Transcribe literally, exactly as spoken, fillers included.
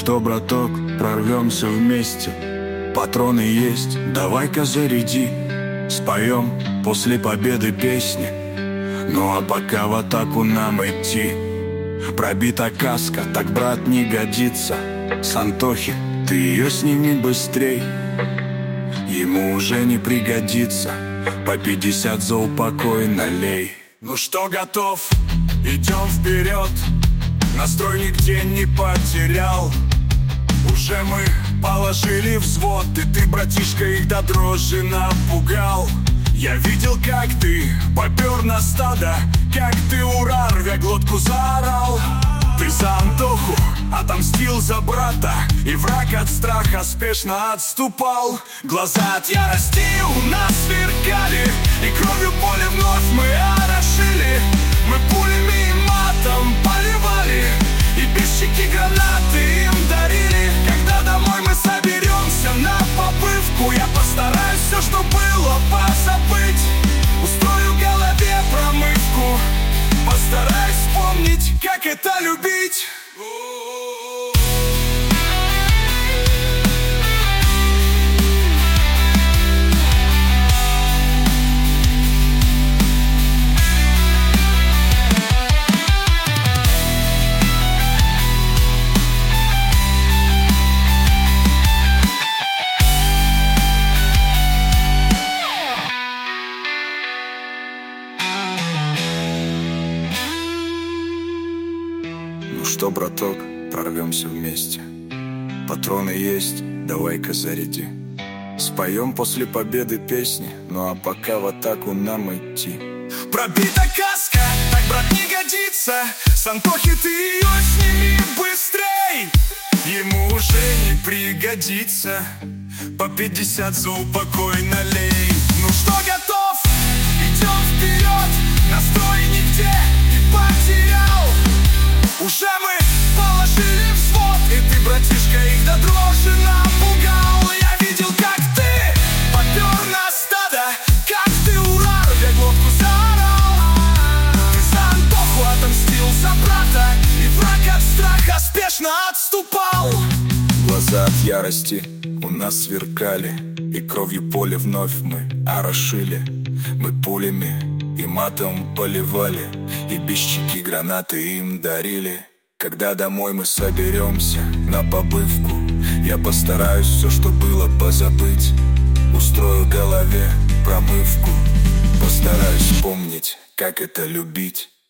что, браток, прорвемся вместе. Патроны есть, давай-ка заряди. Споем после победы песни. Ну а пока в атаку нам идти. Пробита каска, так, брат, не годится. С Антохи ты ее сними быстрей, ему уже не пригодится. По пятьдесят за упокой налей. Ну что, готов? Идем вперед. Настрой нигде не потерял. Уже мы положили взвод, и ты, братишка, их до дрожи напугал. Я видел, как ты попер на стадо, как ты, ура, рвя глотку, заорал. Ты за Антоху отомстил за брата, и враг от страха спешно отступал. Глаза от ярости у нас сверкали, и кровью поле вновь мы орошили. Мы пулями и матом поливали, и без щеки гранаты им дарили. Когда домой мы соберемся на попывку, я постараюсь все, что было, позабыть. Устрою в голове промывку, постараюсь вспомнить, как это любить. Ну что, браток, прорвемся вместе. Патроны есть, давай-ка заряди. Споем после победы песни, ну а пока в атаку нам идти. Пробита каска, так, брат, не годится. С Антохи ты ее сними быстрей, ему уже не пригодится. По пятьдесят за упокой налей. Ну что, готов? Идем вперед. Настрой нигде не потерял. Уже мы положили взвод, и ты, братишка, их до дрожи напугал. Я видел, как ты попер на стадо, как ты, ура, рвя глотку, заорал. Ты за Антоху отомстил за брата, и враг от страха спешно отступал. Глаза от ярости у нас сверкали, и кровью поле вновь мы орошили. Мы пулями и матом поливали, и без щеки гранаты им дарили. Когда домой мы соберемся на побывку, я постараюсь все, что было, позабыть. Устрою в голове промывку, постараюсь вспомнить, как это любить.